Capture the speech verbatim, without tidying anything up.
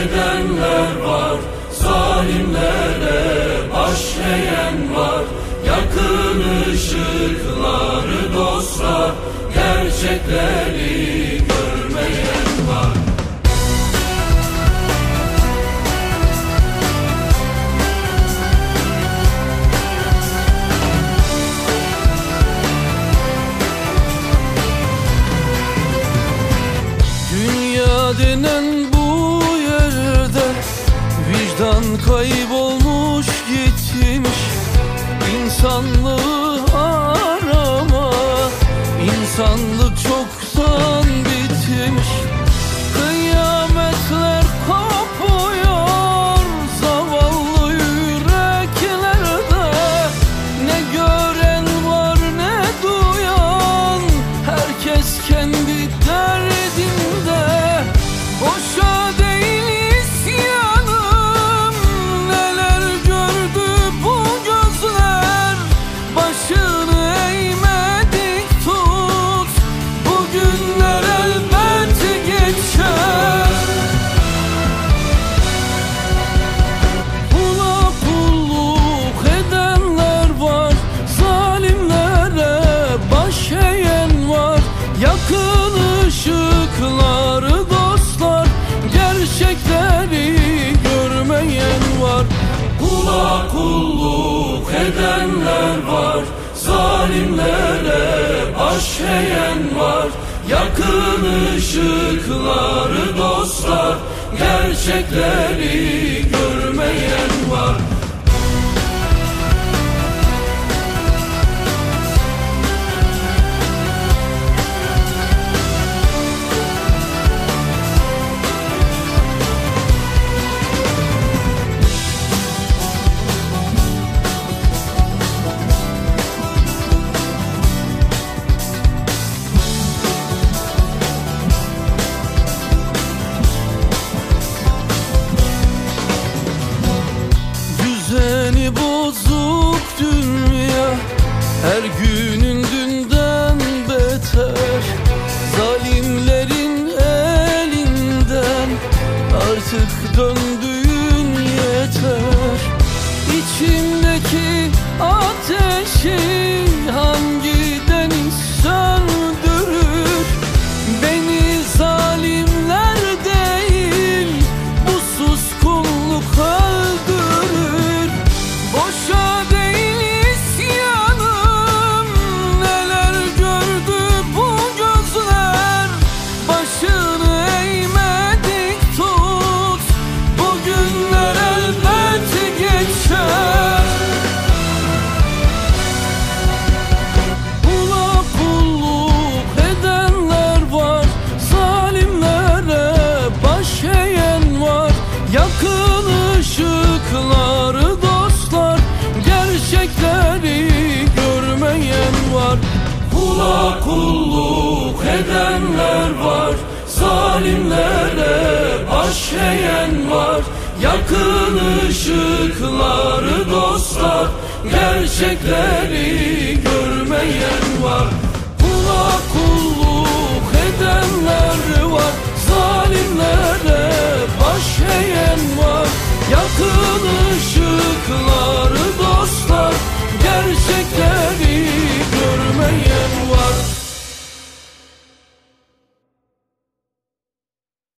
edenler var, zalimlere baş eğen var. Yakın ışıkları dostlar, gerçekleri görmeyen var. Dünya denen bu yerde vicdan kaybolmuş gitmiş. İnsanlığı arama, insanlık çoktan bitmiş. Kıyametler kopuyor zavallı yüreklerde. Ne gören var ne duyan, herkes kendi derdinde. Boşa değil isyanım, neler gördü bu gözler. Başını eğmedik tut, bu günler elbet geçer. Kula kulluk edenler var, zalimlere baş eğen var. Yakın ışıkları dostlar, gerçekleri görmeyen var. Kula kulluk edenler var, zalimlere baş eğen var. Yakın ışıkları dostlar, gerçekleri görmeyen var. Düzeni bozuk dünya, her günün dünden beter. Zalimlerin elinden artık döndüğün yeter. İçimdeki ateşi hangi deniz söndürür? Beni zalimler değil, bu suskunluk öldürür. Boşa değil isyanım, neler gördü bu gözler. Başını eğmedik tut, bu günler elbet geçer. Kula kulluk edenler var, zalimlere baş eğen var. Yakın ışıkları dostlar, gerçekleri görmeyen var. Kula kulluk edenler var, zalimlere baş eğen var. Yakın ışıkları dostlar, gerçekleri görmeyen var.